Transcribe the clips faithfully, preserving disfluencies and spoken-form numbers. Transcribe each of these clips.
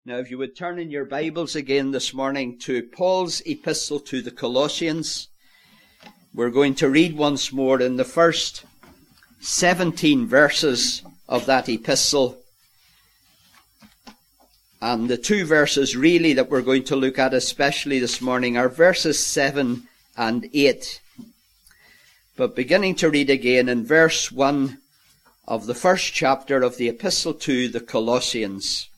Now, if you would turn in your Bibles again this morning to Paul's epistle to the Colossians, we're going to read once more in the first seventeen verses of that epistle. And the two verses really that we're going to look at especially this morning are verses seven and eight. But beginning to read again in verse one of the first chapter of the epistle to the Colossians.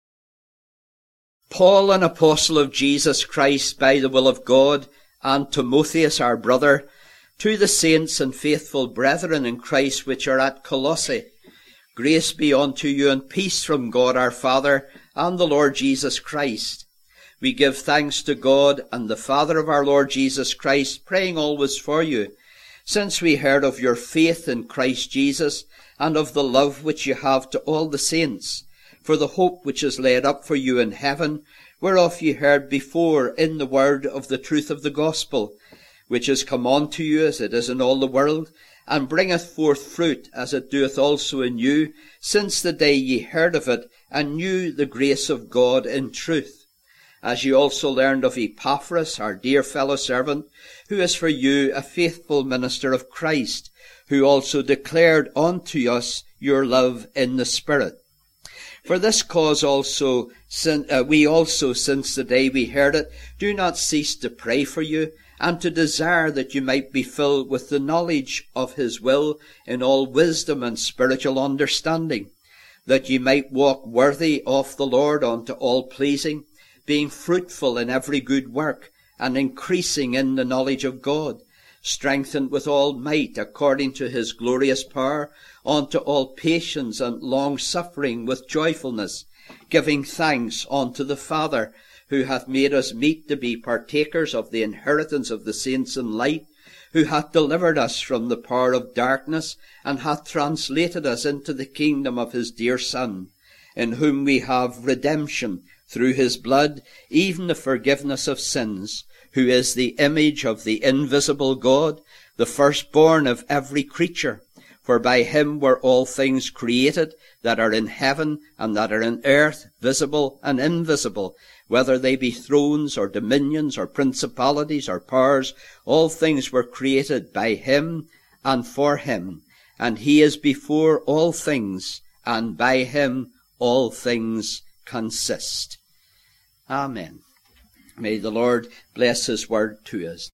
Paul, an apostle of Jesus Christ by the will of God, and Timotheus our brother, to the saints and faithful brethren in Christ which are at Colossae, grace be unto you and peace from God our Father and the Lord Jesus Christ. We give thanks to God and the Father of our Lord Jesus Christ, praying always for you, since we heard of your faith in Christ Jesus, and of the love which you have to all the saints, for the hope which is laid up for you in heaven, whereof ye heard before in the word of the truth of the gospel, which is come unto you as it is in all the world, and bringeth forth fruit as it doeth also in you, since the day ye heard of it, and knew the grace of God in truth. As ye also learned of Epaphras, our dear fellow servant, who is for you a faithful minister of Christ, who also declared unto us your love in the Spirit. For this cause also, uh, we also, since the day we heard it, do not cease to pray for you, and to desire that you might be filled with the knowledge of his will in all wisdom and spiritual understanding, that ye might walk worthy of the Lord unto all pleasing, being fruitful in every good work, and increasing in the knowledge of God, strengthened with all might according to his glorious power, unto all patience and long-suffering with joyfulness, giving thanks unto the Father, who hath made us meet to be partakers of the inheritance of the saints in light, who hath delivered us from the power of darkness, and hath translated us into the kingdom of his dear Son, in whom we have redemption through his blood, even the forgiveness of sins, who is the image of the invisible God, the firstborn of every creature. For by him were all things created, that are in heaven and that are in earth, visible and invisible, whether they be thrones or dominions or principalities or powers. All things were created by him and for him. And he is before all things, and by him all things consist. Amen. May the Lord bless his word to us.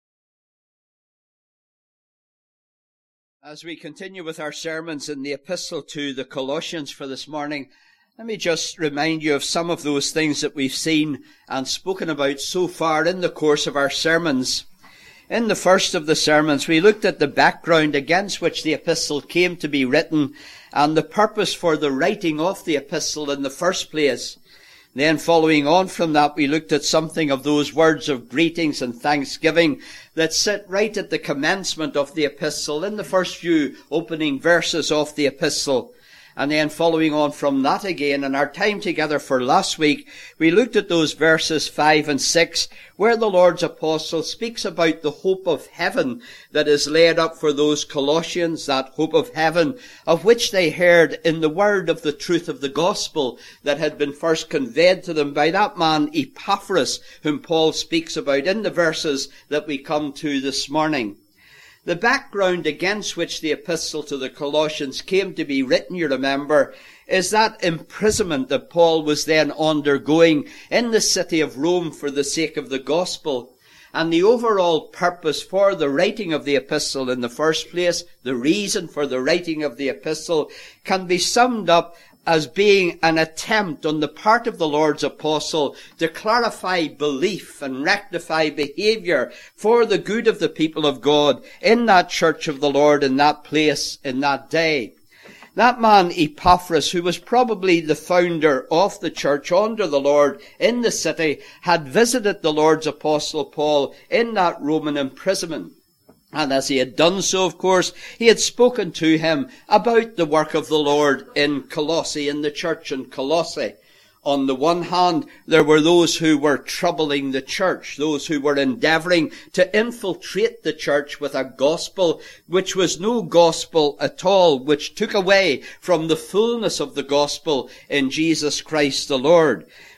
As we continue with our sermons in the epistle to the Colossians for this morning, let me just remind you of some of those things that we've seen and spoken about so far in the course of our sermons. In the first of the sermons, we looked at the background against which the epistle came to be written and the purpose for the writing of the epistle in the first place. Then following on from that, we looked at something of those words of greetings and thanksgiving that sit right at the commencement of the epistle, in the first few opening verses of the epistle. And then following on from that again, in our time together for last week, we looked at those verses five and six, where the Lord's apostle speaks about the hope of heaven that is laid up for those Colossians, that hope of heaven of which they heard in the word of the truth of the gospel that had been first conveyed to them by that man Epaphras, whom Paul speaks about in the verses that we come to this morning. The background against which the epistle to the Colossians came to be written, you remember, is that imprisonment that Paul was then undergoing in the city of Rome for the sake of the gospel. And the overall purpose for the writing of the epistle in the first place, the reason for the writing of the epistle, can be summed up as being an attempt on the part of the Lord's apostle to clarify belief and rectify behavior for the good of the people of God in that church of the Lord, in that place, in that day. That man Epaphras, who was probably the founder of the church under the Lord in the city, had visited the Lord's apostle Paul in that Roman imprisonment. And as he had done so, of course, he had spoken to him about the work of the Lord in Colossae, in the church in Colossae. On the one hand, there were those who were troubling the church, those who were endeavouring to infiltrate the church with a gospel which was no gospel at all, which took away from the fullness of the gospel in Jesus Christ the Lord.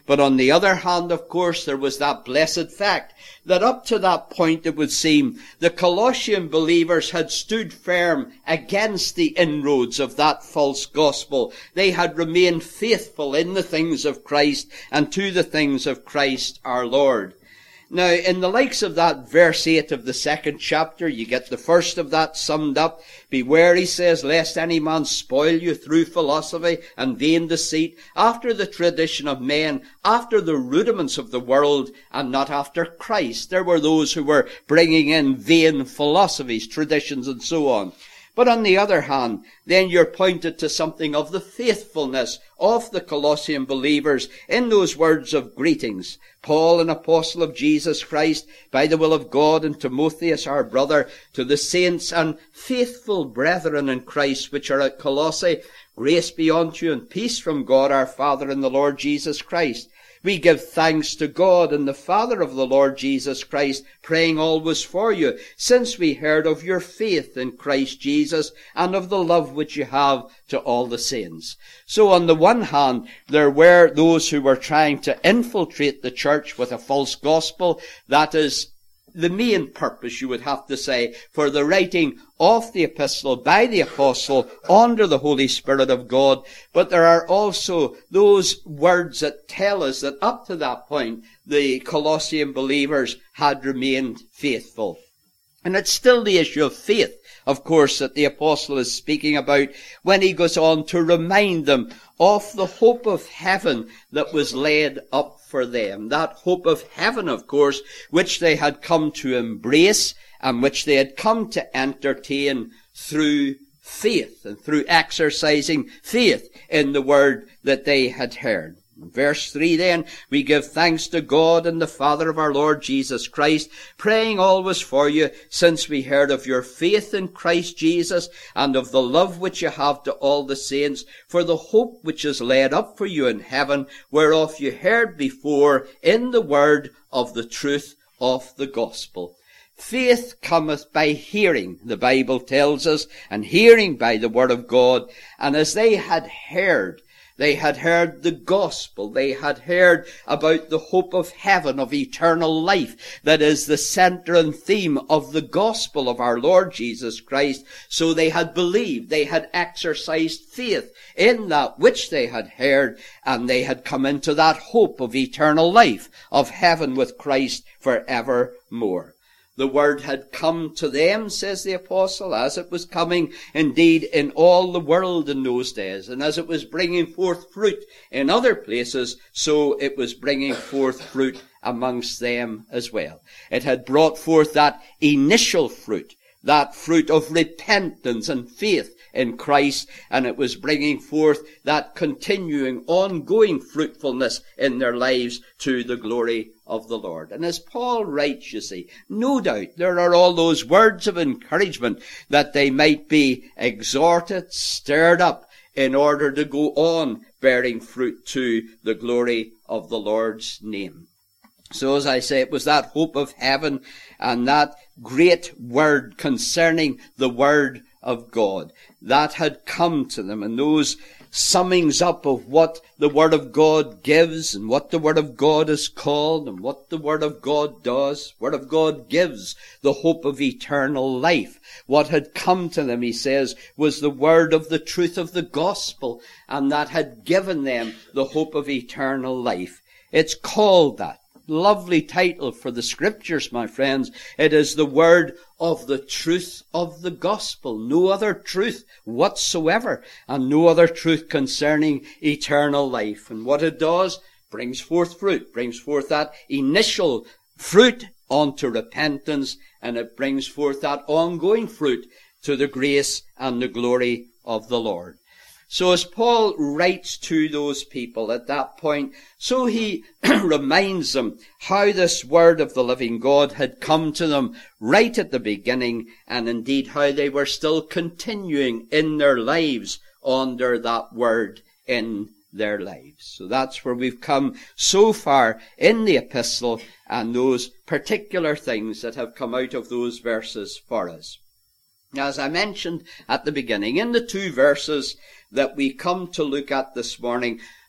But on the other hand, of course, there was that blessed fact that up to that point, it would seem, the Colossian believers had stood firm against the inroads of that false gospel. They had remained faithful in the things of Christ and to the things of Christ our Lord. Now, in the likes of that verse eight of the second chapter, you get the first of that summed up. Beware, he says, lest any man spoil you through philosophy and vain deceit, after the tradition of men, after the rudiments of the world, and not after Christ. There were those who were bringing in vain philosophies, traditions, and so on. But on the other hand, then you're pointed to something of the faithfulness of the Colossian believers in those words of greetings. Paul, an apostle of Jesus Christ, by the will of God, and Timotheus, our brother, to the saints and faithful brethren in Christ which are at Colossae, grace be unto you and peace from God our Father and the Lord Jesus Christ. We give thanks to God and the Father of the Lord Jesus Christ, praying always for you, since we heard of your faith in Christ Jesus and of the love which you have to all the saints. So on the one hand, there were those who were trying to infiltrate the church with a false gospel. That is the main purpose, you would have to say, for the writing of the epistle by the apostle under the Holy Spirit of God. But there are also those words that tell us that up to that point, the Colossian believers had remained faithful. And it's still the issue of faith, of course, that the apostle is speaking about when he goes on to remind them of the hope of heaven that was laid up for them. That hope of heaven, of course, which they had come to embrace and which they had come to entertain through faith and through exercising faith in the word that they had heard. Verse three then, we give thanks to God and the Father of our Lord Jesus Christ, praying always for you, since we heard of your faith in Christ Jesus and of the love which you have to all the saints, for the hope which is laid up for you in heaven, whereof you heard before in the word of the truth of the gospel. Faith cometh by hearing, the Bible tells us, and hearing by the word of God. And as they had heard, They had heard the gospel. They had heard about the hope of heaven, of eternal life. That is the center and theme of the gospel of our Lord Jesus Christ. So they had believed. They had exercised faith in that which they had heard. And they had come into that hope of eternal life, of heaven with Christ forevermore. The word had come to them, says the apostle, as it was coming indeed in all the world in those days. And as it was bringing forth fruit in other places, so it was bringing forth fruit amongst them as well. It had brought forth that initial fruit, that fruit of repentance and faith in Christ, and it was bringing forth that continuing, ongoing fruitfulness in their lives to the glory of the Lord. And as Paul writes, you see, no doubt there are all those words of encouragement that they might be exhorted, stirred up, in order to go on bearing fruit to the glory of the Lord's name. So as I say, it was that hope of heaven and that great word concerning the word of God that had come to them, and those summings up of what the word of God gives and what the word of God is called and what the word of God does. Word of God gives the hope of eternal life. What had come to them, he says, was the word of the truth of the gospel, and that had given them the hope of eternal life. It's called that. Lovely title for the scriptures, my friends. It is the word of the truth of the gospel. No other truth whatsoever, and no other truth concerning eternal life. And what it does, brings forth fruit, brings forth that initial fruit unto repentance, and it brings forth that ongoing fruit to the grace and the glory of the Lord. So as Paul writes to those people at that point, so he reminds them how this word of the living God had come to them right at the beginning, and indeed how they were still continuing in their lives under that word in their lives. So that's where we've come so far in the epistle, and those particular things that have come out of those verses for us. Now, as I mentioned at the beginning, in the two verses that we come to look at this morning,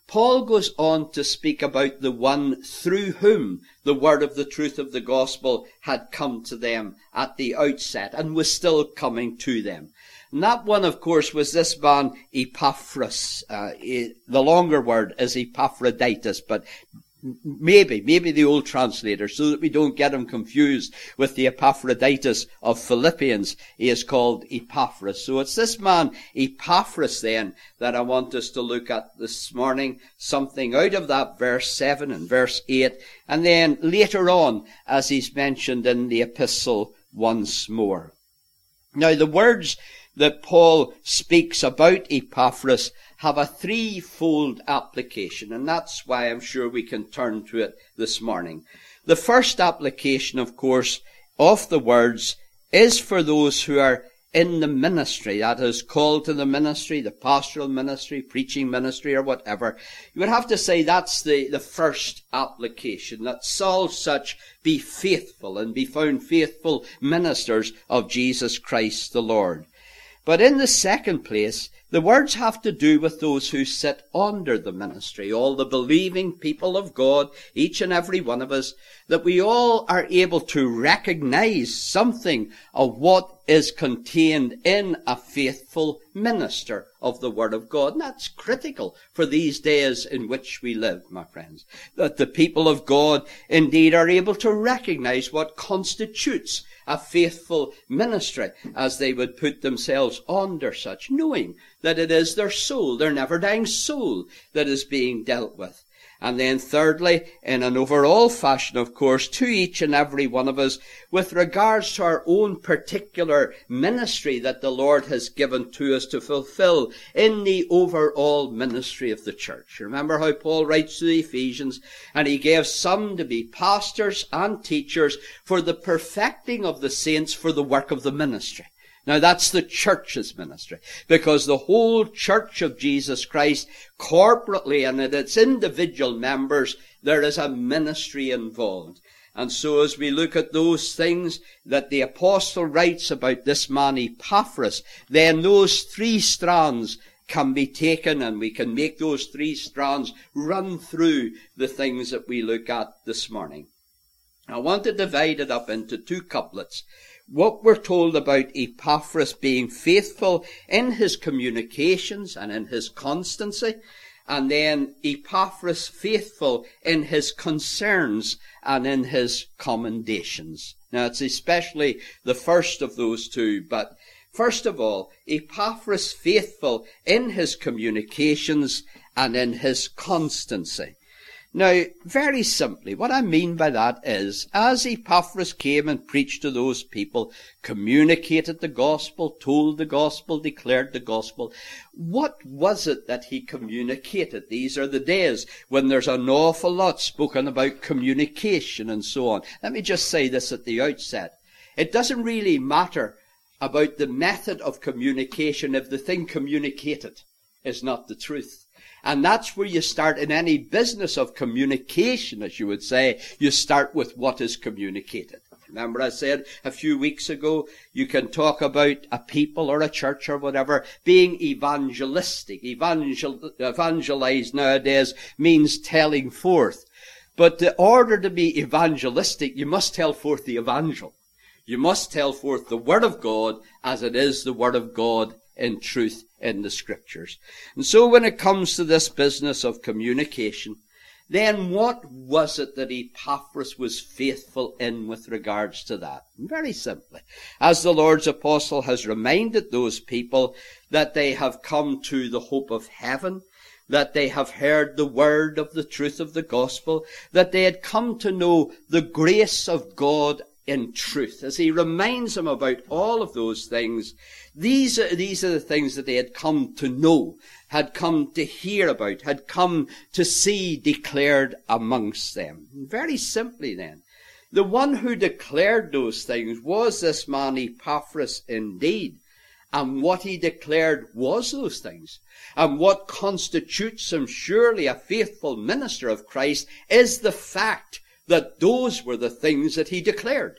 Paul goes on to speak about the one through whom the word of the truth of the gospel had come to them at the outset and was still coming to them. And that one, of course, was this man Epaphras. Uh, the longer word is Epaphroditus, but maybe, maybe the old translator, so that we don't get him confused with the Epaphroditus of Philippians, he is called Epaphras. So it's this man Epaphras then that I want us to look at this morning, something out of that verse seven and verse eight, and then later on, as he's mentioned in the epistle once more. Now the words that Paul speaks about Epaphras have a threefold application, and that's why I'm sure we can turn to it this morning. The first application, of course, of the words is for those who are in the ministry, that is, called to the ministry, the pastoral ministry, preaching ministry, or whatever. You would have to say that's the, the first application, that Saul such be faithful and be found faithful ministers of Jesus Christ the Lord. But in the second place, the words have to do with those who sit under the ministry, all the believing people of God, each and every one of us, that we all are able to recognize something of what is contained in a faithful minister of the Word of God. And that's critical for these days in which we live, my friends, that the people of God indeed are able to recognize what constitutes a faithful ministry, as they would put themselves under such, knowing that it is their soul, their never-dying soul, that is being dealt with. And then thirdly, in an overall fashion, of course, to each and every one of us, with regards to our own particular ministry that the Lord has given to us to fulfill in the overall ministry of the church. Remember how Paul writes to the Ephesians, and he gave some to be pastors and teachers for the perfecting of the saints for the work of the ministry. Now that's the church's ministry, because the whole church of Jesus Christ, corporately and in its individual members, there is a ministry involved. And so as we look at those things that the apostle writes about this man Epaphras, then those three strands can be taken, and we can make those three strands run through the things that we look at this morning. I want to divide it up into two couplets. What we're told about Epaphras being faithful in his communications and in his constancy, and then Epaphras faithful in his concerns and in his commendations. Now it's especially the first of those two, but first of all, Epaphras faithful in his communications and in his constancy. Now, very simply, what I mean by that is, as Epaphras came and preached to those people, communicated the gospel, told the gospel, declared the gospel, what was it that he communicated? These are the days when there's an awful lot spoken about communication and so on. Let me just say this at the outset. It doesn't really matter about the method of communication if the thing communicated is not the truth. And that's where you start in any business of communication, as you would say. You start with what is communicated. Remember I said a few weeks ago, you can talk about a people or a church or whatever being evangelistic. Evangel- evangelize nowadays means telling forth. But in order to be evangelistic, you must tell forth the evangel. You must tell forth the Word of God as it is the Word of God in truth in the Scriptures. And so when it comes to this business of communication, then what was it that Epaphras was faithful in with regards to that? Very simply, as the Lord's apostle has reminded those people that they have come to the hope of heaven, that they have heard the word of the truth of the gospel, that they had come to know the grace of God in truth. As he reminds them about all of those things, these are, these are the things that they had come to know, had come to hear about, had come to see declared amongst them. Very simply then, the one who declared those things was this man Epaphras indeed. And what he declared was those things. And what constitutes him surely a faithful minister of Christ is the fact that those were the things that he declared.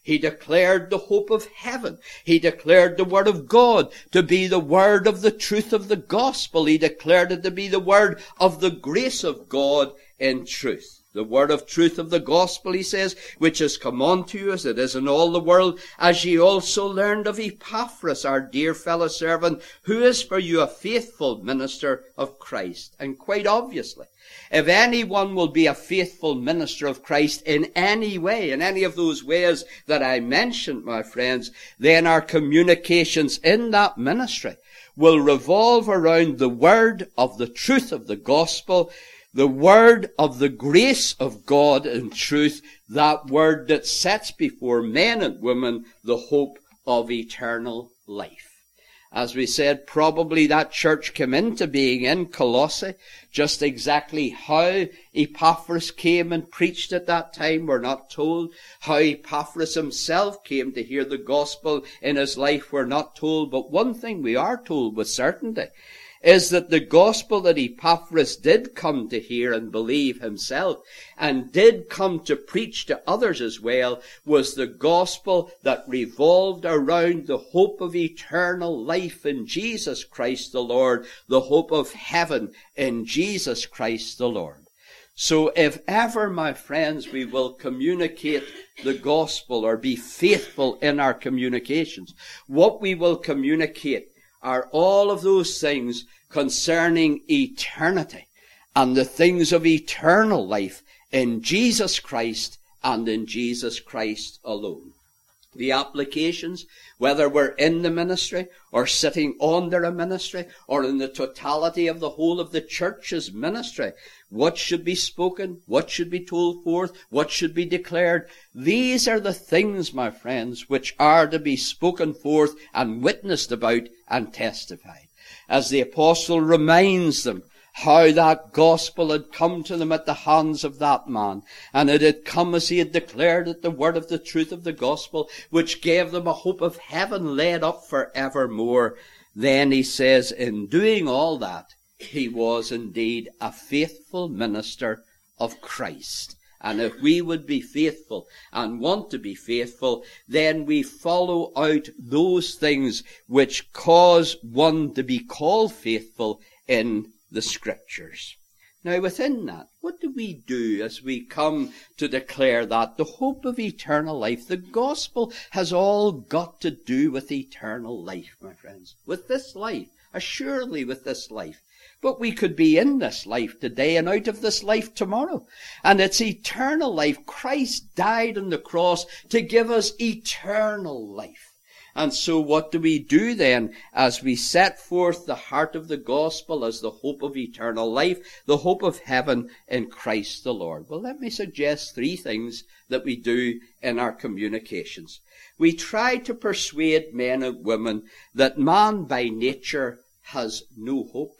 He declared the hope of heaven. He declared the word of God to be the word of the truth of the gospel. He declared it to be the word of the grace of God in truth. The word of truth of the gospel, he says, which has come unto you as it is in all the world, as ye also learned of Epaphras, our dear fellow servant, who is for you a faithful minister of Christ. And quite obviously, if anyone will be a faithful minister of Christ in any way, in any of those ways that I mentioned, my friends, then our communications in that ministry will revolve around the word of the truth of the gospel, the word of the grace of God in truth, that word that sets before men and women the hope of eternal life. As we said, probably that church came into being in Colossae. Just exactly how Epaphras came and preached at that time, we're not told. How Epaphras himself came to hear the gospel in his life, we're not told. But one thing we are told with certainty is that the gospel that Epaphras did come to hear and believe himself, and did come to preach to others as well, was the gospel that revolved around the hope of eternal life in Jesus Christ the Lord, the hope of heaven in Jesus Christ the Lord. So if ever, my friends, we will communicate the gospel or be faithful in our communications, what we will communicate are all of those things concerning eternity and the things of eternal life in Jesus Christ and in Jesus Christ alone. The applications, whether we're in the ministry or sitting under a ministry or in the totality of the whole of the church's ministry, what should be spoken, what should be told forth, what should be declared. These are the things, my friends, which are to be spoken forth and witnessed about and testified. As the apostle reminds them how that gospel had come to them at the hands of that man, and it had come as he had declared it, the word of the truth of the gospel, which gave them a hope of heaven laid up for evermore. Then he says, in doing all that, he was indeed a faithful minister of Christ. And if we would be faithful and want to be faithful, then we follow out those things which cause one to be called faithful in the Scriptures. Now within that, what do we do as we come to declare that? The hope of eternal life. The gospel has all got to do with eternal life, my friends. With this life. Assuredly with this life. But we could be in this life today and out of this life tomorrow. And it's eternal life. Christ died on the cross to give us eternal life. And so what do we do then as we set forth the heart of the gospel as the hope of eternal life, the hope of heaven in Christ the Lord? Well, let me suggest three things that we do in our communications. We try to persuade men and women that man by nature has no hope.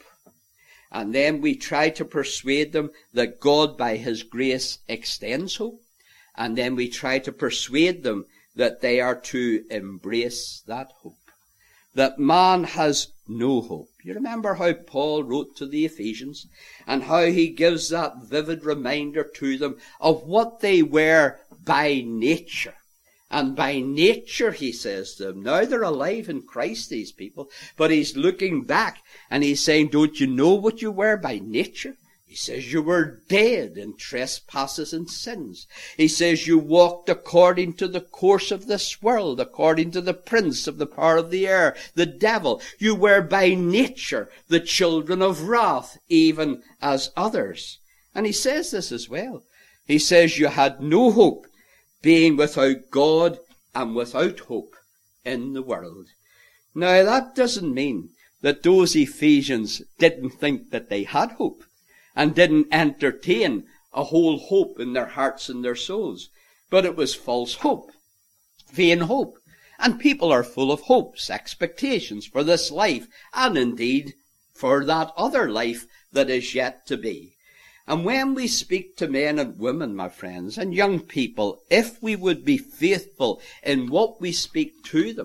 And then we try to persuade them that God by his grace extends hope. And then we try to persuade them that they are to embrace that hope. That man has no hope. You remember how Paul wrote to the Ephesians and how he gives that vivid reminder to them of what they were by nature. And by nature, he says to them, now they're alive in Christ, these people, but he's looking back and he's saying, don't you know what you were by nature? He says you were dead in trespasses and sins. He says you walked according to the course of this world, according to the prince of the power of the air, the devil. You were by nature the children of wrath, even as others. And he says this as well. He says you had no hope, being without God and without hope in the world. Now that doesn't mean that those Ephesians didn't think that they had hope and didn't entertain a whole hope in their hearts and their souls. But it was false hope, vain hope. And people are full of hopes, expectations for this life, and indeed for that other life that is yet to be. And when we speak to men and women, my friends, and young people, if we would be faithful in what we speak to them,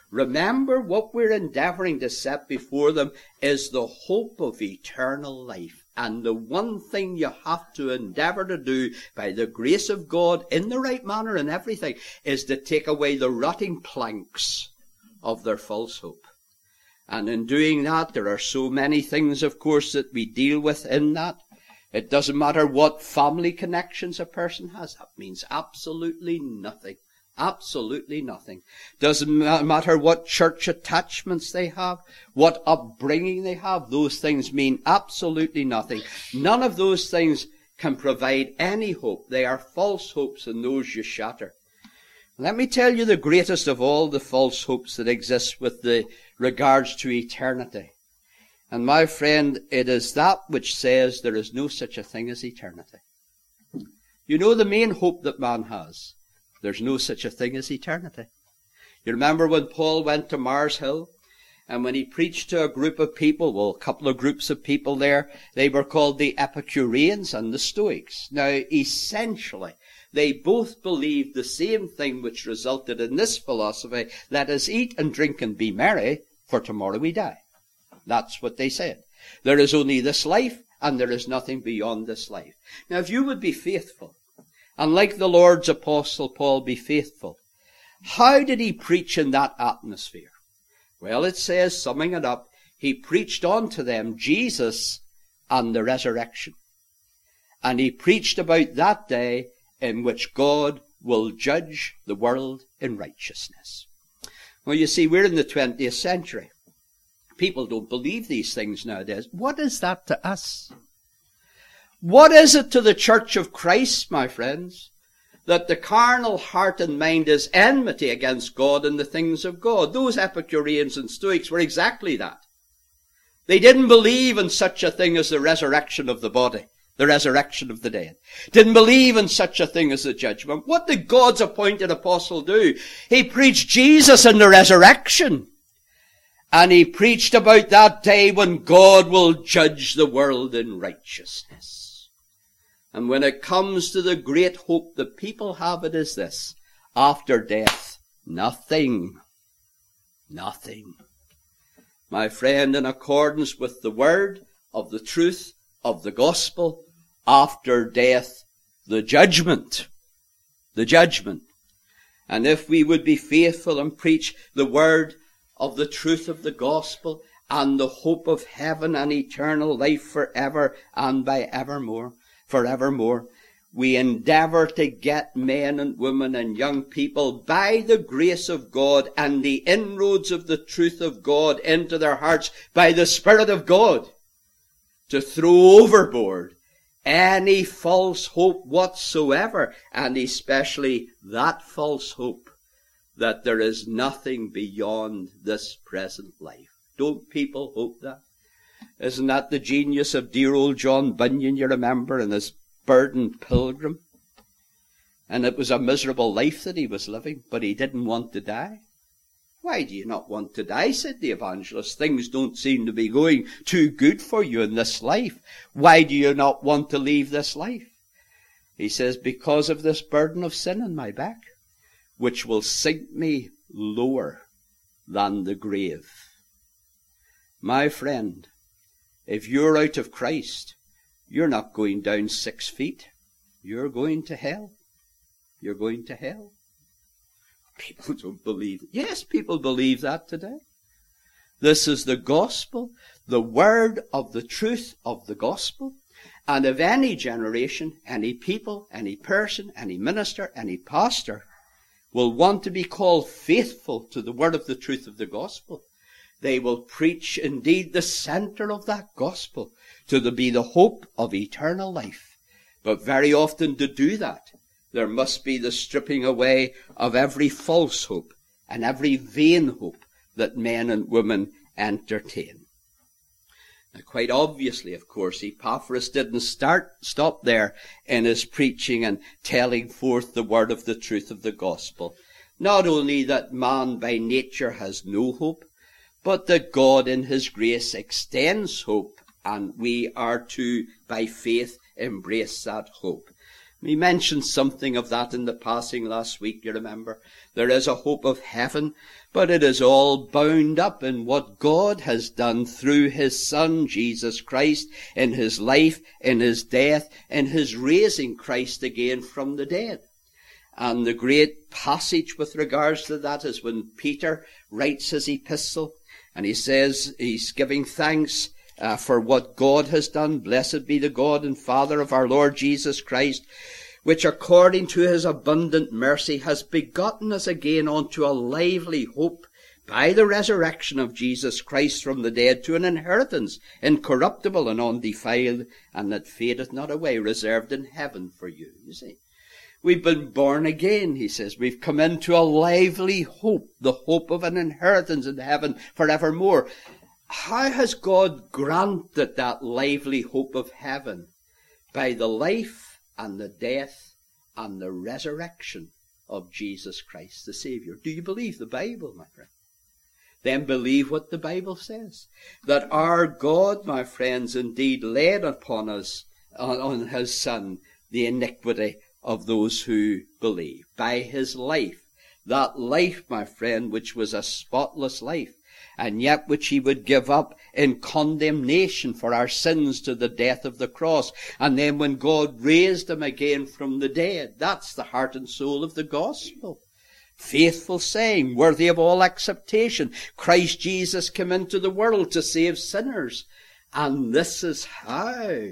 Remember, what we're endeavouring to set before them is the hope of eternal life. And the one thing you have to endeavour to do by the grace of God in the right manner and everything is to take away the rotting planks of their false hope. And in doing that, there are so many things, of course, that we deal with in that. It doesn't matter what family connections a person has. That means absolutely nothing. Absolutely nothing. Doesn't matter what church attachments they have, what upbringing they have. Those things mean absolutely nothing. None of those things can provide any hope. They are false hopes, and those you shatter. Let me tell you the greatest of all the false hopes that exist with the regards to eternity. And my friend, it is that which says there is no such a thing as eternity. You know the main hope that man has. There's no such a thing as eternity. You remember when Paul went to Mars Hill, and when he preached to a group of people, well, a couple of groups of people there, they were called the Epicureans and the Stoics. Now, essentially, they both believed the same thing, which resulted in this philosophy: let us eat and drink and be merry, for tomorrow we die. That's what they said. There is only this life, and there is nothing beyond this life. Now, if you would be faithful, and like the Lord's apostle Paul, be faithful, how did he preach in that atmosphere? Well, it says, summing it up, he preached unto them Jesus and the resurrection. And he preached about that day in which God will judge the world in righteousness. Well, you see, we're in the twentieth century. People don't believe these things nowadays. What is that to us? What is it to the Church of Christ, my friends, that the carnal heart and mind is enmity against God and the things of God? Those Epicureans and Stoics were exactly that. They didn't believe in such a thing as the resurrection of the body, the resurrection of the dead. Didn't believe in such a thing as the judgment. What did God's appointed apostle do? He preached Jesus and the resurrection. And he preached about that day when God will judge the world in righteousness. And when it comes to the great hope that people have, it is this: after death, nothing. Nothing. My friend, in accordance with the word of the truth of the gospel, after death, the judgment. The judgment. And if we would be faithful and preach the word of the truth of the gospel and the hope of heaven and eternal life forever and by evermore, forevermore, we endeavour to get men and women and young people, by the grace of God and the inroads of the truth of God into their hearts by the Spirit of God, to throw overboard any false hope whatsoever, and especially that false hope that there is nothing beyond this present life. Don't people hope that? Isn't that the genius of dear old John Bunyan, you remember, and his burdened pilgrim? And it was a miserable life that he was living, but he didn't want to die. Why do you not want to die, said the evangelist. Things don't seem to be going too good for you in this life. Why do you not want to leave this life? He says, because of this burden of sin in my back, which will sink me lower than the grave. My friend, if you're out of Christ, you're not going down six feet. You're going to hell. You're going to hell. People don't believe it. Yes, people believe that today. This is the gospel, the word of the truth of the gospel. And if any generation, any people, any person, any minister, any pastor will want to be called faithful to the word of the truth of the gospel, they will preach indeed the center of that gospel to the, be the hope of eternal life. But very often to do that, there must be the stripping away of every false hope and every vain hope that men and women entertain. Now, quite obviously, of course, Epaphras didn't start, stop there in his preaching and telling forth the word of the truth of the gospel. Not only that man by nature has no hope, but that God in his grace extends hope, and we are to, by faith, embrace that hope. We mentioned something of that in the passing last week, you remember. There is a hope of heaven, but it is all bound up in what God has done through his Son, Jesus Christ, in his life, in his death, in his raising Christ again from the dead. And the great passage with regards to that is when Peter writes his epistle, and he says he's giving thanks uh, for what God has done. Blessed be the God and Father of our Lord Jesus Christ, which according to his abundant mercy has begotten us again unto a lively hope by the resurrection of Jesus Christ from the dead, to an inheritance incorruptible and undefiled, and that fadeth not away, reserved in heaven for you. You see, we've been born again, he says. We've come into a lively hope, the hope of an inheritance in heaven forevermore. How has God granted that lively hope of heaven? By the life and the death and the resurrection of Jesus Christ, the Saviour. Do you believe the Bible, my friend? Then believe what the Bible says. That our God, my friends, indeed laid upon us, on, on his Son, the iniquity of those who believe. By his life. That life, my friend, which was a spotless life, and yet which he would give up in condemnation for our sins to the death of the cross. And then when God raised him again from the dead, that's the heart and soul of the gospel. Faithful saying, worthy of all acceptation. Christ Jesus came into the world to save sinners. And this is how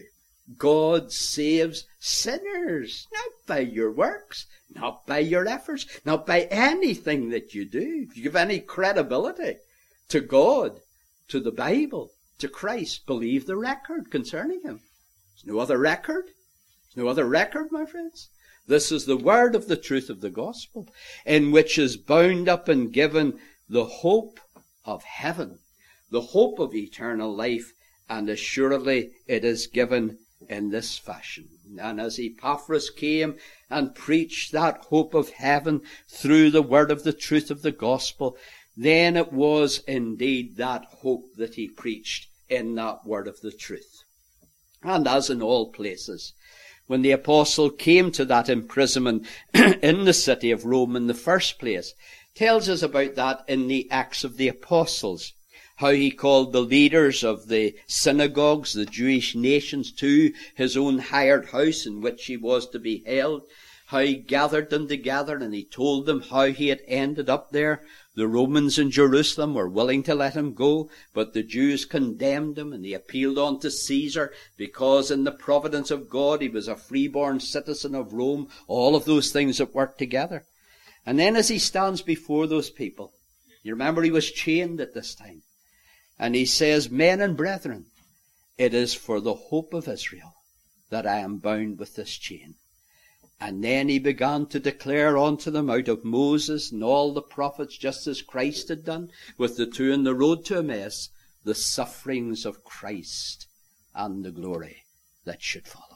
God saves sinners. Not by your works, not by your efforts, not by anything that you do. If you give any credibility to God, to the Bible, to Christ, believe the record concerning him. There's no other record. There's no other record, my friends. This is the word of the truth of the gospel, in which is bound up and given the hope of heaven, the hope of eternal life, and assuredly it is given in this fashion. And as Epaphras came and preached that hope of heaven through the word of the truth of the gospel, then it was indeed that hope that he preached in that word of the truth. And as in all places, when the apostle came to that imprisonment in the city of Rome in the first place, tells us about that in the Acts of the Apostles, how he called the leaders of the synagogues, the Jewish nations, to his own hired house in which he was to be held, how he gathered them together and he told them how he had ended up there. The Romans in Jerusalem were willing to let him go, but the Jews condemned him, and he appealed on to Caesar because in the providence of God he was a freeborn citizen of Rome, all of those things that worked together. And then as he stands before those people, you remember he was chained at this time, and he says, men and brethren, it is for the hope of Israel that I am bound with this chain. And then he began to declare unto them out of Moses and all the prophets, just as Christ had done with the two on the road to Emmaus, the sufferings of Christ and the glory that should follow.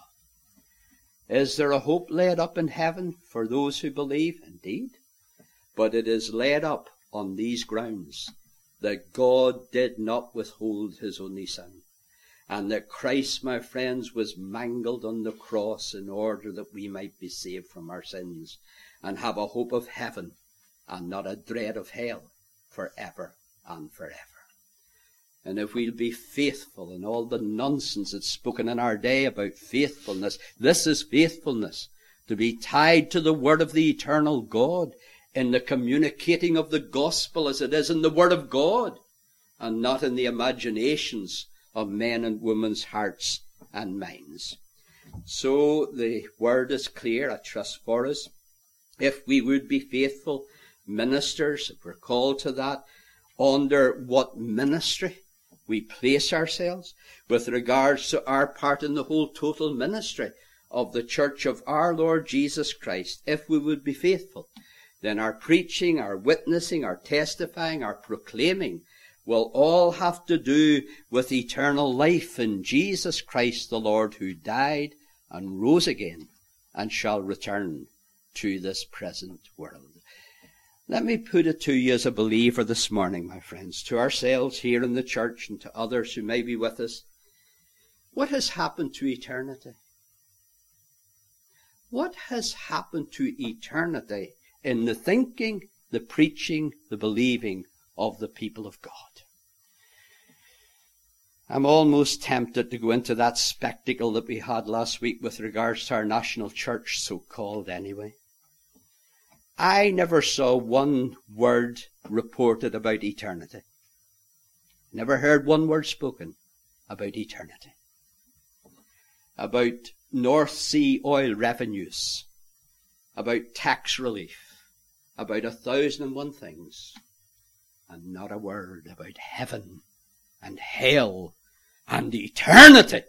Is there a hope laid up in heaven for those who believe? Indeed. But it is laid up on these grounds, that God did not withhold his only Son, and that Christ, my friends, was mangled on the cross in order that we might be saved from our sins and have a hope of heaven and not a dread of hell forever and forever. And if we'll be faithful in all the nonsense that's spoken in our day about faithfulness, this is faithfulness, to be tied to the word of the eternal God in the communicating of the gospel as it is in the word of God, and not in the imaginations of men and women's hearts and minds. So the word is clear, I trust, for us. If we would be faithful ministers, if we're called to that, under what ministry we place ourselves with regards to our part in the whole total ministry of the church of our Lord Jesus Christ, if we would be faithful, then our preaching, our witnessing, our testifying, our proclaiming will all have to do with eternal life in Jesus Christ the Lord, who died and rose again and shall return to this present world. Let me put it to you as a believer this morning, my friends, to ourselves here in the church and to others who may be with us. What has happened to eternity? What has happened to eternity in the thinking, the preaching, the believing of the people of God? I'm almost tempted to go into that spectacle that we had last week with regards to our national church, so-called anyway. I never saw one word reported about eternity. Never heard one word spoken about eternity. About North Sea oil revenues, about tax relief, about a thousand and one things, and not a word about heaven and hell and eternity.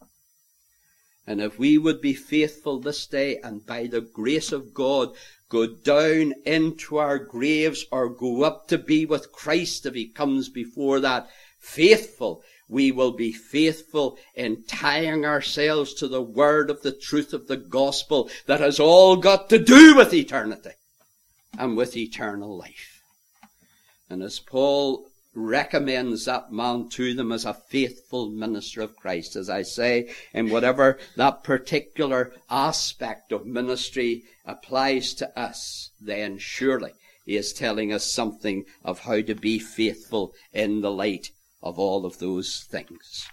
And if we would be faithful this day and by the grace of God go down into our graves or go up to be with Christ if he comes before that, faithful, we will be faithful in tying ourselves to the word of the truth of the gospel that has all got to do with eternity and with eternal life. And as Paul recommends that man to them as a faithful minister of Christ, as I say, in whatever that particular aspect of ministry applies to us, then surely he is telling us something of how to be faithful in the light of all of those things.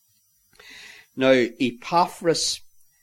Now, Epaphras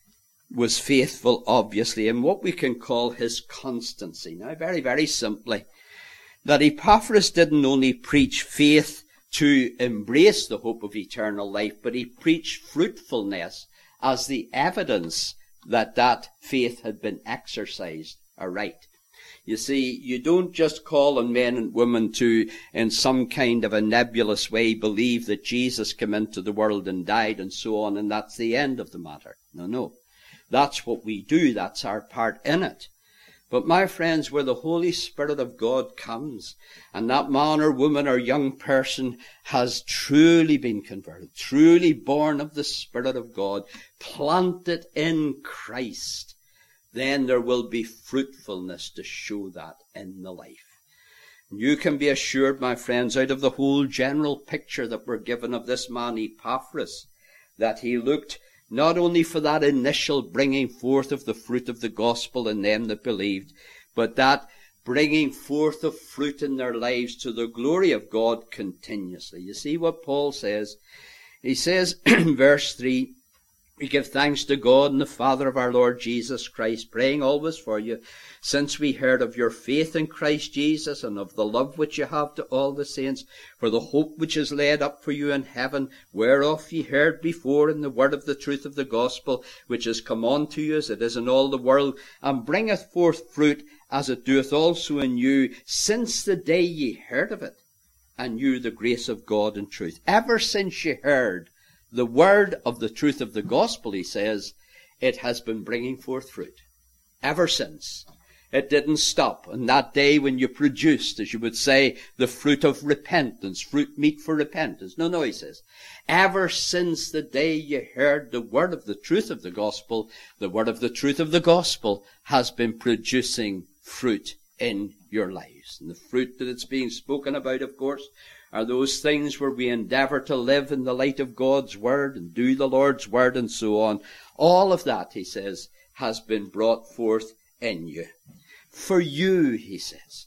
was faithful, obviously, in what we can call his constancy. Now, very, very simply, that Epaphras didn't only preach faith to embrace the hope of eternal life, but he preached fruitfulness as the evidence that that faith had been exercised aright. You see, you don't just call on men and women to, in some kind of a nebulous way, believe that Jesus came into the world and died and so on, and that's the end of the matter. No, no. That's what we do. That's our part in it. But my friends, where the Holy Spirit of God comes, and that man or woman or young person has truly been converted, truly born of the Spirit of God, planted in Christ, then there will be fruitfulness to show that in the life. You can be assured, my friends, out of the whole general picture that we're given of this man Epaphras, that he looked not only for that initial bringing forth of the fruit of the gospel in them that believed, but that bringing forth of fruit in their lives to the glory of God continuously. You see what Paul says? He says in verse three, we give thanks to God and the Father of our Lord Jesus Christ, praying always for you, since we heard of your faith in Christ Jesus and of the love which you have to all the saints, for the hope which is laid up for you in heaven, whereof ye heard before in the word of the truth of the gospel, which is come unto you as it is in all the world, and bringeth forth fruit as it doeth also in you, since the day ye heard of it, and knew the grace of God in truth. Ever since ye heard the word of the truth of the gospel, he says, it has been bringing forth fruit. Ever since. It didn't stop on that day when you produced, as you would say, the fruit of repentance, fruit meet for repentance. No, no, he says, ever since the day you heard the word of the truth of the gospel, the word of the truth of the gospel has been producing fruit in your lives. And the fruit that it's being spoken about, of course, are those things where we endeavor to live in the light of God's word and do the Lord's word and so on. All of that, he says, has been brought forth in you. For you, he says,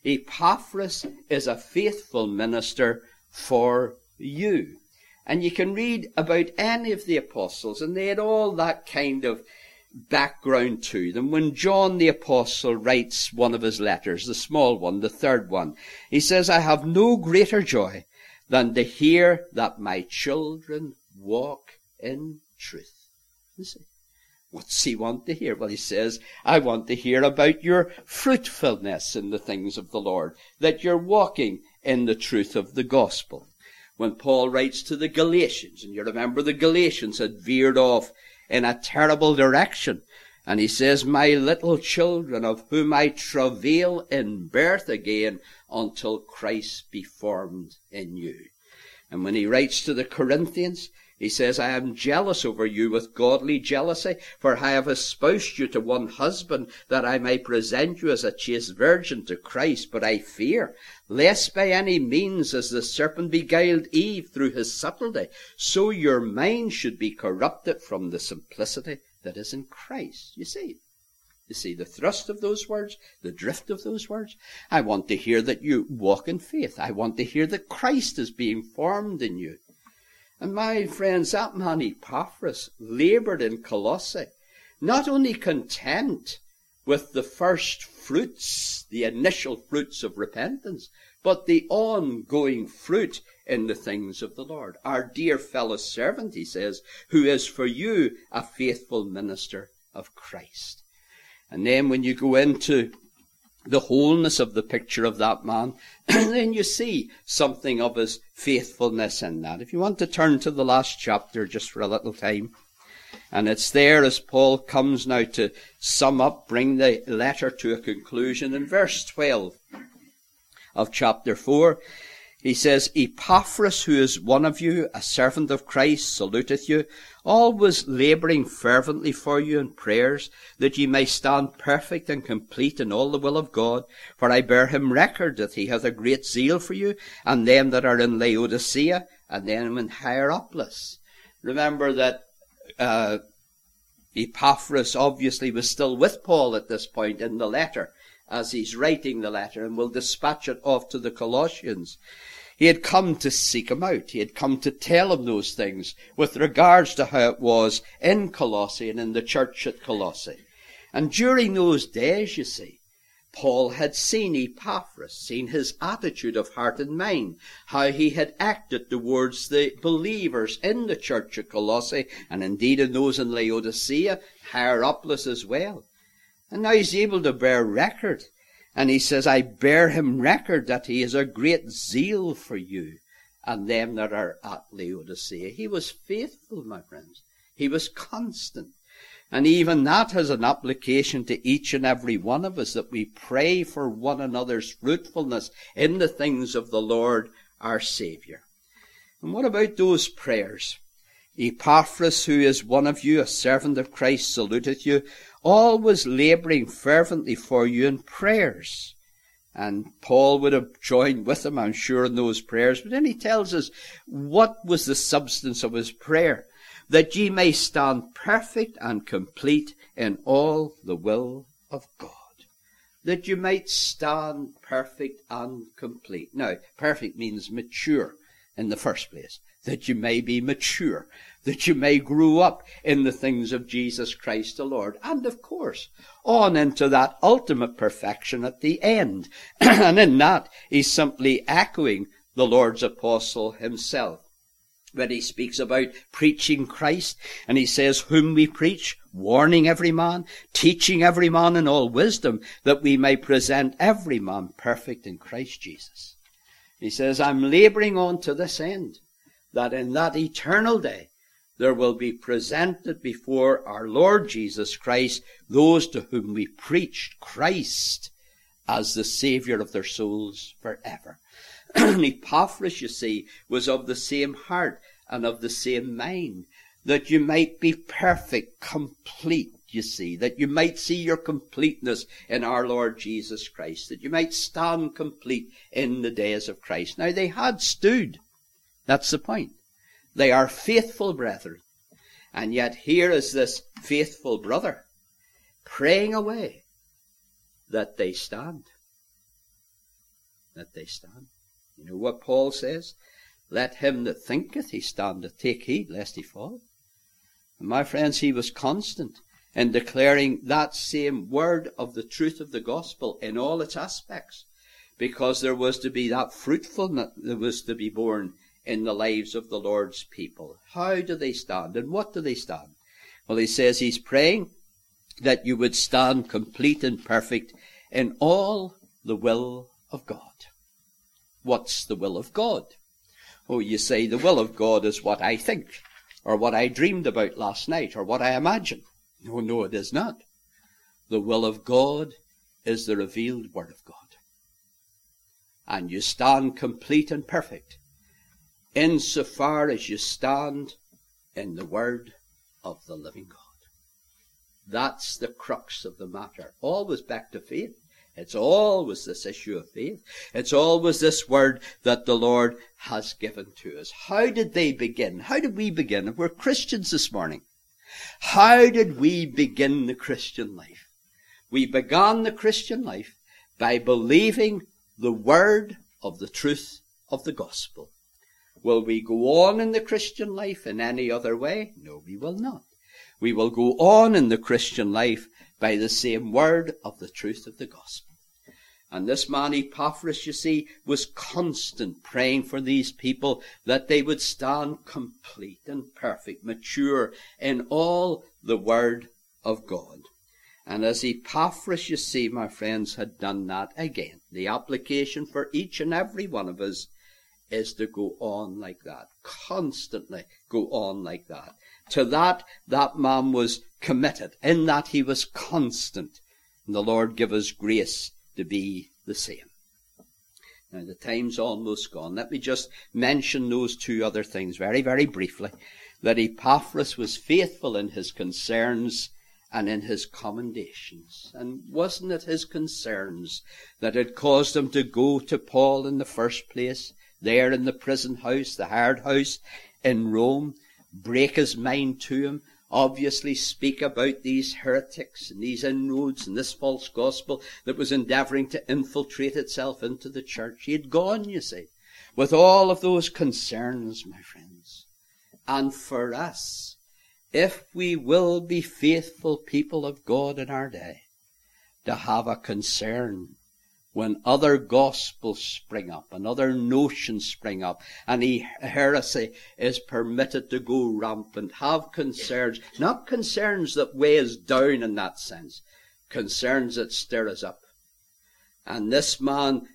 Epaphras is a faithful minister for you. And you can read about any of the apostles, and they had all that kind of background to them. When John the apostle writes one of his letters, the small one, the third one, he says, I have no greater joy than to hear that my children walk in truth. You see, what's he want to hear? Well, he says, I want to hear about your fruitfulness in the things of the Lord, that you're walking in the truth of the gospel. When Paul writes to the Galatians, and you remember the Galatians had veered off in a terrible direction. And he says, my little children, of whom I travail in birth again until Christ be formed in you. And when he writes to the Corinthians, he says, I am jealous over you with godly jealousy, for I have espoused you to one husband, that I may present you as a chaste virgin to Christ. But I fear, lest by any means, as the serpent beguiled Eve through his subtlety, so your mind should be corrupted from the simplicity that is in Christ. You see, You see the thrust of those words, the drift of those words? I want to hear that you walk in faith. I want to hear that Christ is being formed in you. And my friends, that man Epaphras laboured in Colossae, not only content with the first fruits, the initial fruits of repentance, but the ongoing fruit in the things of the Lord. Our dear fellow servant, he says, who is for you a faithful minister of Christ. And then when you go into the wholeness of the picture of that man, then you see something of his faithfulness in that. If you want to turn to the last chapter just for a little time, and it's there as Paul comes now to sum up, bring the letter to a conclusion. In verse twelve of chapter four, he says, Epaphras, who is one of you, a servant of Christ, saluteth you, always labouring fervently for you in prayers, that ye may stand perfect and complete in all the will of God. For I bear him record that he hath a great zeal for you, and them that are in Laodicea, and them in Hierapolis. Remember that uh, Epaphras obviously was still with Paul at this point in the letter, as he's writing the letter, and will dispatch it off to the Colossians. He had come to seek him out. He had come to tell him those things with regards to how it was in Colossae and in the church at Colossae. And during those days, you see, Paul had seen Epaphras, seen his attitude of heart and mind, how he had acted towards the believers in the church at Colossae, and indeed in those in Laodicea, Hierapolis as well. And now he's able to bear record. And he says, I bear him record that he has a great zeal for you and them that are at Laodicea. He was faithful, my friends. He was constant. And even that has an application to each and every one of us, that we pray for one another's fruitfulness in the things of the Lord our Saviour. And what about those prayers? Epaphras, who is one of you, a servant of Christ, saluteth you, always labouring fervently for you in prayers. And Paul would have joined with him, I'm sure, in those prayers. But then he tells us what was the substance of his prayer. That ye may stand perfect and complete in all the will of God. That you might stand perfect and complete. Now, perfect means mature in the first place. That you may be mature, that you may grow up in the things of Jesus Christ the Lord, and of course, on into that ultimate perfection at the end. And in that, he's simply echoing the Lord's apostle himself, when he speaks about preaching Christ, and he says, whom we preach, warning every man, teaching every man in all wisdom, that we may present every man perfect in Christ Jesus. He says, I'm labouring on to this end, that in that eternal day there will be presented before our Lord Jesus Christ those to whom we preached Christ as the Saviour of their souls forever. Epaphras, you see, was of the same heart and of the same mind, that you might be perfect, complete, you see, that you might see your completeness in our Lord Jesus Christ, that you might stand complete in the days of Christ. Now, they had stood. That's the point. They are faithful brethren. And yet here is this faithful brother praying away that they stand. That they stand. You know what Paul says? Let him that thinketh he standeth take heed lest he fall. And my friends, he was constant in declaring that same word of the truth of the gospel in all its aspects, because there was to be that fruitfulness that was to be born in the lives of the Lord's people. How do they stand, and what do they stand? Well, he says he's praying that you would stand complete and perfect in all the will of God. What's the will of God? Oh, you say the will of God is what I think, or what I dreamed about last night, or what I imagine. No, no, it is not. The will of God is the revealed word of God. And you stand complete and perfect insofar as you stand in the word of the living God. That's the crux of the matter. Always back to faith. It's always this issue of faith. It's always this word that the Lord has given to us. How did they begin? How did we begin? If we're Christians this morning, how did we begin the Christian life? We began the Christian life by believing the word of the truth of the gospel. Will we go on in the Christian life in any other way? No, we will not. We will go on in the Christian life by the same word of the truth of the gospel. And this man Epaphras, you see, was constant praying for these people that they would stand complete and perfect, mature in all the word of God. And as Epaphras, you see, my friends, had done that again, the application for each and every one of us is to go on like that, constantly go on like that. To that, that man was committed, in that he was constant. And the Lord give us grace to be the same. Now, the time's almost gone. Let me just mention those two other things very, very briefly. That Epaphras was faithful in his concerns and in his commendations. And wasn't it his concerns that had caused him to go to Paul in the first place, there in the prison house, the hard house in Rome, break his mind to him, obviously speak about these heretics and these inroads and this false gospel that was endeavouring to infiltrate itself into the church. He had gone, you see, with all of those concerns, my friends. And for us, if we will be faithful people of God in our day, to have a concern when other gospels spring up and other notions spring up and heresy is permitted to go rampant, have concerns, not concerns that weigh us down in that sense, concerns that stir us up. And this man,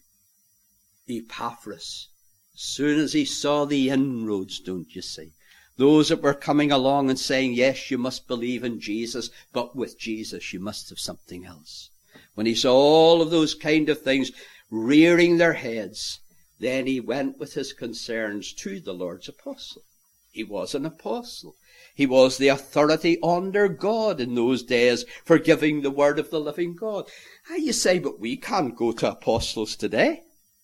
Epaphras, as soon as he saw the inroads, don't you see, those that were coming along and saying, yes, you must believe in Jesus, but with Jesus you must have something else. When he saw all of those kind of things rearing their heads, then he went with his concerns to the Lord's apostle. He was an apostle. He was the authority under God in those days for giving the word of the living God. Ah, you say, but we can't go to apostles today.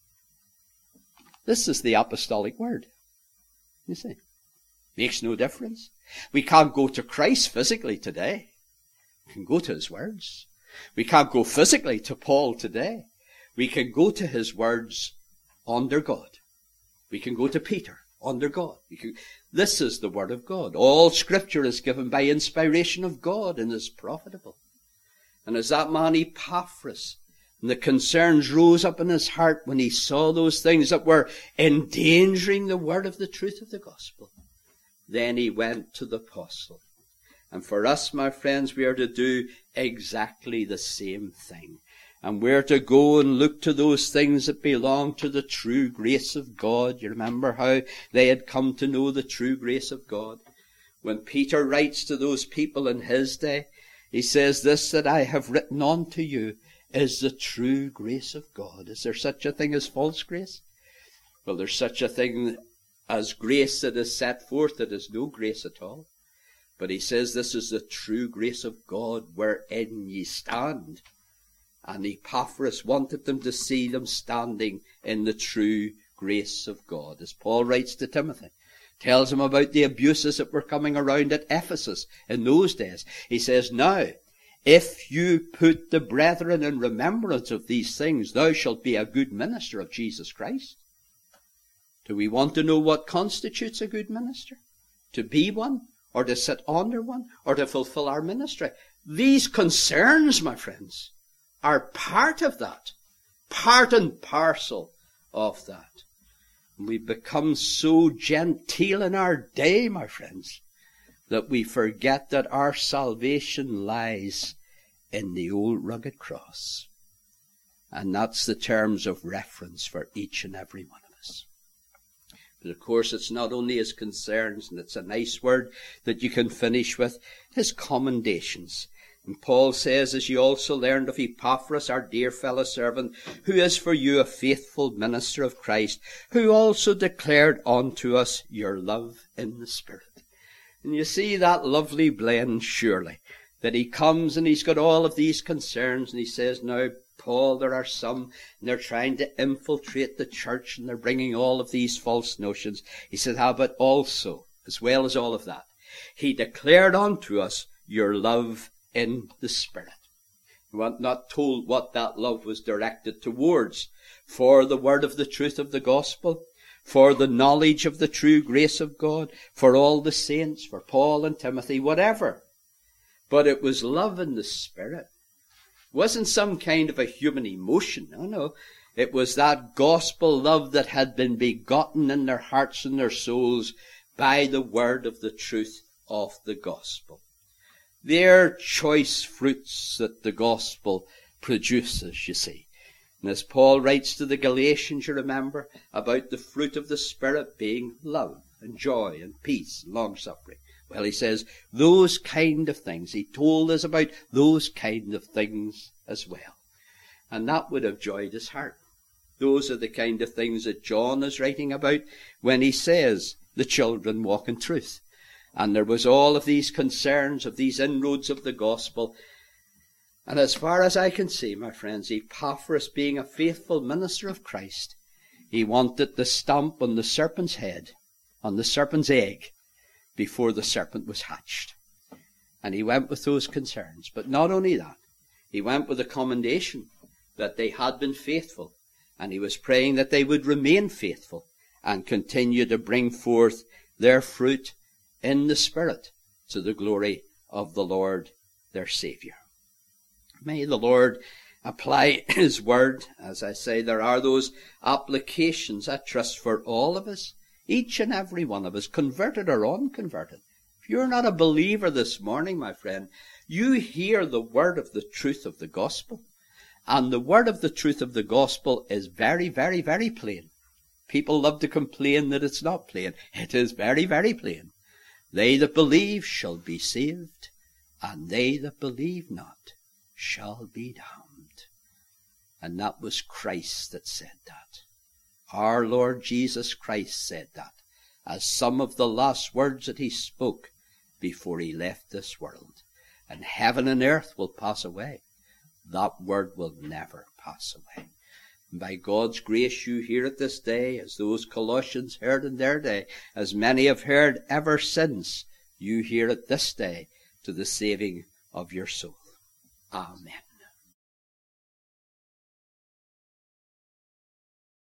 This is the apostolic word. You see, makes no difference. We can't go to Christ physically today. We can go to his words. We can't go physically to Paul today. We can go to his words under God. We can go to Peter under God. We can, this is the word of God. All scripture is given by inspiration of God and is profitable. And as that man Epaphras, and the concerns rose up in his heart when he saw those things that were endangering the word of the truth of the gospel, then he went to the apostle. And for us, my friends, we are to do exactly the same thing. And we're to go and look to those things that belong to the true grace of God. You remember how they had come to know the true grace of God. When Peter writes to those people in his day, he says, this that I have written unto you is the true grace of God. Is there such a thing as false grace? Well, there's such a thing as grace that is set forth that is no grace at all. But he says this is the true grace of God wherein ye stand. And Epaphras wanted them to see them standing in the true grace of God. As Paul writes to Timothy, tells him about the abuses that were coming around at Ephesus in those days. He says, now, if you put the brethren in remembrance of these things, thou shalt be a good minister of Jesus Christ. Do we want to know what constitutes a good minister? To be one? Or to sit under one, or to fulfill our ministry. These concerns, my friends, are part of that, part and parcel of that. We become so genteel in our day, my friends, that we forget that our salvation lies in the old rugged cross. And that's the terms of reference for each and every one of us. But of course, it's not only his concerns, and it's a nice word that you can finish with, his commendations. And Paul says, as you also learned of Epaphras, our dear fellow servant, who is for you a faithful minister of Christ, who also declared unto us your love in the Spirit. And you see that lovely blend, surely, that he comes and he's got all of these concerns, and he says, now, Paul, there are some, and they're trying to infiltrate the church, and they're bringing all of these false notions. He said, how but also, as well as all of that, he declared unto us your love in the Spirit. not told what that love was directed towards. For the word of the truth of the gospel, for the knowledge of the true grace of God, for all the saints, for Paul and Timothy, whatever. But it was love in the Spirit. It wasn't some kind of a human emotion. No, no. It was that gospel love that had been begotten in their hearts and their souls by the word of the truth of the gospel. They're choice fruits that the gospel produces, you see. And as Paul writes to the Galatians, you remember, about the fruit of the Spirit being love and joy and peace and long-suffering. Well, he says, those kind of things. He told us about those kind of things as well. And that would have joyed his heart. Those are the kind of things that John is writing about when he says, the children walk in truth. And there was all of these concerns of these inroads of the gospel. And as far as I can see, my friends, Epaphras, being a faithful minister of Christ, he wanted the stamp on the serpent's head, on the serpent's egg, before the serpent was hatched. And he went with those concerns. But not only that, he went with a commendation that they had been faithful. And he was praying that they would remain faithful and continue to bring forth their fruit in the Spirit to the glory of the Lord, their Saviour. May the Lord apply his word. As I say, there are those applications, I trust, for all of us, each and every one of us, converted or unconverted. If you're not a believer this morning, my friend, you hear the word of the truth of the gospel. And the word of the truth of the gospel is very, very, very plain. People love to complain that it's not plain. It is very, very plain. They that believe shall be saved, and they that believe not shall be damned. And that was Christ that said that. Our Lord Jesus Christ said that as some of the last words that he spoke before he left this world. And heaven and earth will pass away. That word will never pass away. And by God's grace you hear it this day, as those Colossians heard in their day, as many have heard ever since, you hear it this day to the saving of your soul. Amen.